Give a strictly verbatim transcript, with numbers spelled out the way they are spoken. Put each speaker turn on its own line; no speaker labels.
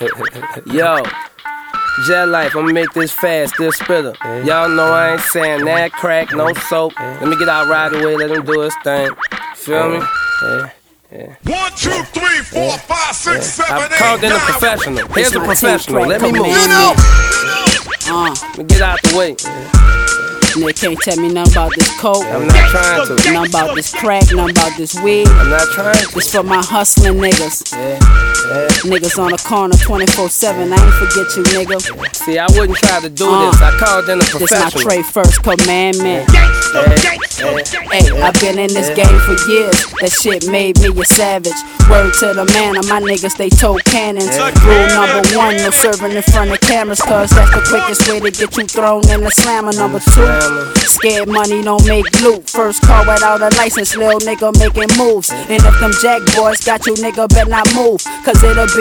Yo, Jet Life, I'ma make this fast, still spitter. Y'all know I ain't saying that crack, no soap. Let me get out right away, let him do his thing. Feel me? Yeah. Yeah.
One, two, three, four, five, six, seven,
I'm
eight,
called in a
nine.
professional. Here's a
my
professional.
tape
Let me
crack,
move.
come
You know.
Uh,
Let me get out the way.
Nigga can't tell me nothing about this coke,
I'm not trying to.
nothing about this crack, nothing about this weed.
I'm not trying to.
This for my hustling niggas.
Yeah. Yeah.
Niggas on the corner twenty-four seven, I ain't forget you, nigga.
See, I wouldn't try to do
Uh,
this. I called in a
This my
professional.
Trey first commandment.
Yeah. Yeah.
Hey, I've been in this game for years. That shit made me a savage. Word to the man, of my niggas, they told cannons. Rule number one, no serving in front of cameras, cause that's the quickest way to get you thrown in the slammer. Number two, scared money don't make loot. First car without a license, lil' nigga making moves. And if them jack boys got you, nigga, better not move, cause it'll be